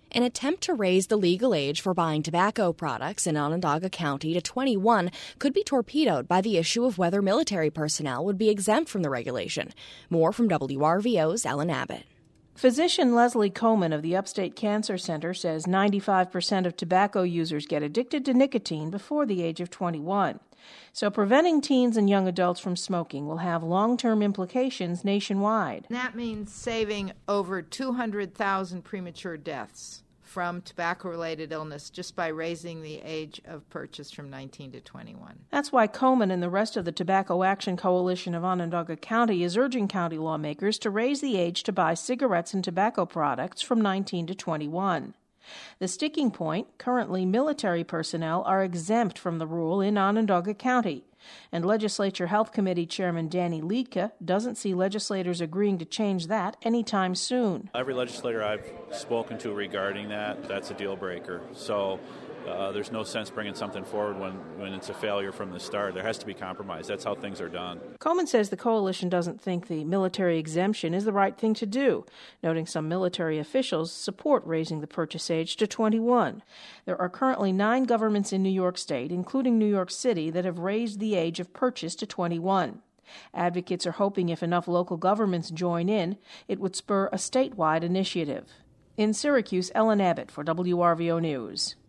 An attempt to raise the legal age for buying tobacco products in Onondaga County to 21 could be torpedoed by the issue of whether military personnel would be exempt from the regulation. More from WRVO's Ellen Abbott. Physician Leslie Coleman of the Upstate Cancer Center says 95% of tobacco users get addicted to nicotine before the age of 21. So preventing teens and young adults from smoking will have long-term implications nationwide. That means saving over 200,000 premature deaths from tobacco-related illness just by raising the age of purchase from 19 to 21. That's why Coleman and the rest of the Tobacco Action Coalition of Onondaga County is urging county lawmakers to raise the age to buy cigarettes and tobacco products from 19 to 21. The sticking point, currently military personnel are exempt from the rule in Onondaga County, and Legislature Health Committee Chairman Danny Liedtke doesn't see legislators agreeing to change that anytime soon. Every legislator I've spoken to regarding that's a deal breaker. So there's no sense bringing something forward when it's a failure from the start. There has to be compromise. That's how things are done. Coleman says the coalition doesn't think the military exemption is the right thing to do, noting some military officials support raising the purchase age to 21. There are currently 9 governments in New York State, including New York City, that have raised the age of purchase to 21. Advocates are hoping if enough local governments join in, it would spur a statewide initiative. In Syracuse, Ellen Abbott for WRVO News.